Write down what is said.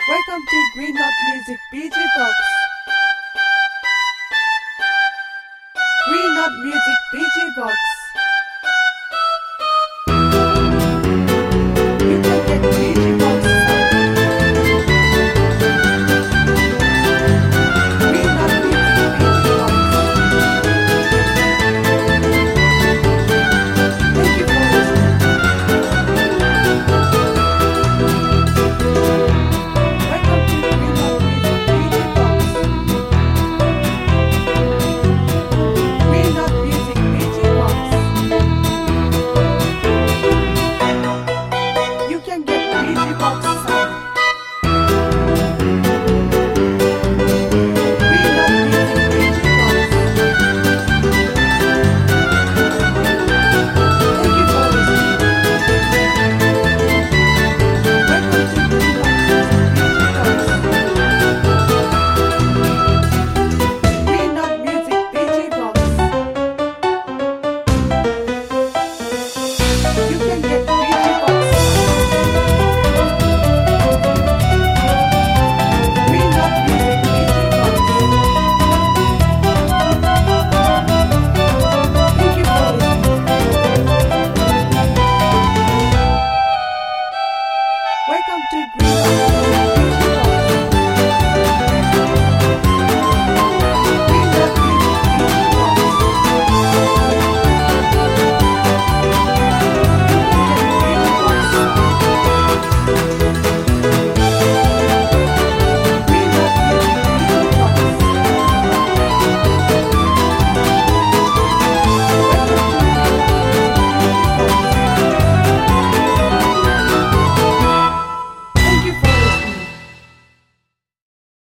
Welcome to Green Up Music PG Box. Green Up Music PG Box. You can get PG Box sound. Green Up Music PG Box. Thank you for listening. Welcome to Green Up Music PG Box. Green Up Music PG Box. You can get PG Box sound. Green Up Music PG Box. Thank you for listening. Welcome to Green Up Music PG Box. Green Up Music PG Box. You can get PG Box sound. Green Up Music PG Box. Thank you for listening. Welcome to Green Up